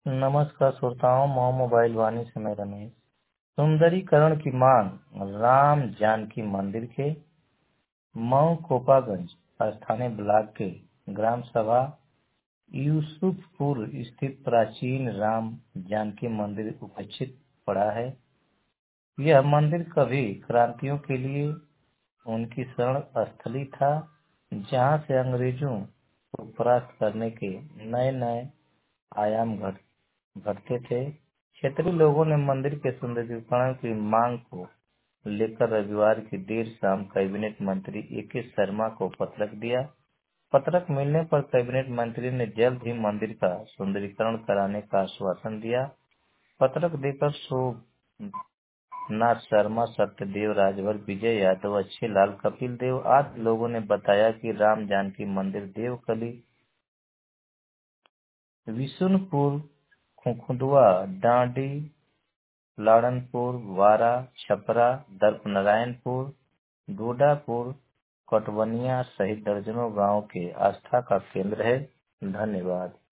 नमस्कार श्रोताओं, मौ मोबाइल वाणी से मैं रमेश। सुंदरीकरण की मांग, राम जानकी मंदिर के मऊ कोपागंज स्थानीय ब्लॉक के ग्राम सभा यूसुफपुर स्थित प्राचीन राम जानकी मंदिर उपेक्षित पड़ा है। यह मंदिर कभी क्रांतियों के लिए उनकी शरण स्थली था, जहां से अंग्रेजों को परास्त करने के नए नए आयाम घटते थे। क्षेत्रीय लोगों ने मंदिर के सुंदरीकरण की मांग को लेकर रविवार की देर शाम कैबिनेट मंत्री ए.के. शर्मा को पत्रक दिया। पत्रक मिलने पर कैबिनेट मंत्री ने जल्द ही मंदिर का सुंदरीकरण कराने का आश्वासन दिया। पत्रक देकर शोभनाथ शर्मा, सत्यदेव राजभर, विजय यादव, अच्छे लाल, कपिल देव आदि लोगों ने बताया कि राम जानकी मंदिर देवकली, विशुनपुर, खुखुदवा, डांडी, लाड़नपुर, वारा, छपरा, दर्पनारायणपुर, डोडापुर, कटवनिया सहित दर्जनों गांवों के आस्था का केंद्र है। धन्यवाद।